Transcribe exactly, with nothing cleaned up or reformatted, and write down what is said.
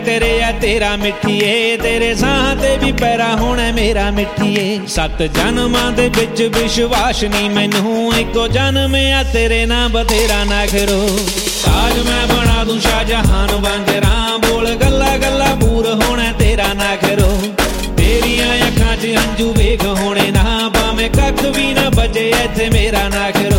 तेरे आ तेरा मिठीए तेरे साह ते भी पैरा होना मेरा मिठीए सत जन्मां दे विच विश्वास नी मैनू इको जन्म आ तेरे नां बथेरा ना खरो ताज मैं बना दूं शाहजहान वांगरा बोल गल्ला गल्ला पूर होना तेरा ना खरो तेरियां अखां च हंजू वेख होने ना भावें कख भी ना बचे इत्थे मेरा ना खरो।